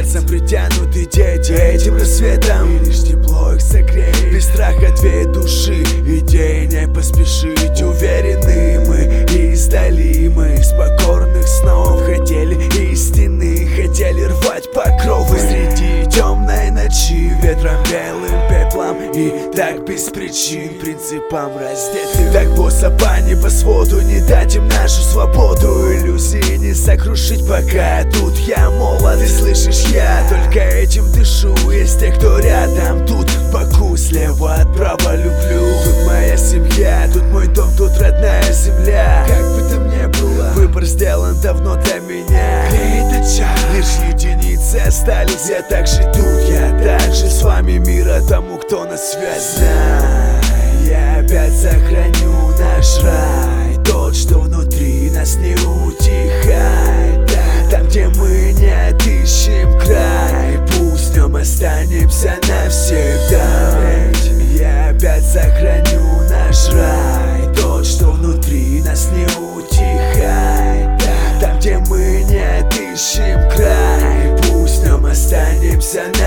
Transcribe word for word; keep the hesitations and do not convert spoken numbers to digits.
сердцем притянуты дети этим рассветом, и лишь тепло их согреет. Без страха две души, идеи не поспешить. Уверены мы издали мы из покорных снов. Хотели истины, хотели рвать покровы среди темной ночи, ветром, белым пеплом. И так без причин, принципам раздеты. Так босса по небосводу, не дать им нашу свободу. Иллюзии не сокрушить, пока тут я молод. Ты слышишь, я только этим дышу. Есть те, кто рядом, тут в боку, слева от права люблю. Тут моя семья, тут мой дом, тут родная земля. Как бы там ни было, выбор сделан давно для меня. Греет очаг, лишь единицы остались. Я также тут, я также с вами. Мира тому, кто на связь. Знай, я опять сохраню наш рай, тот, что внутри нас не утихает. Там, где мы не отыщем край, пусть в нем останемся навсегда. Ведь я опять сохраню наш рай, тот, что внутри нас не утихает. Там, где мы не отыщем край, пусть в нем останемся навсегда.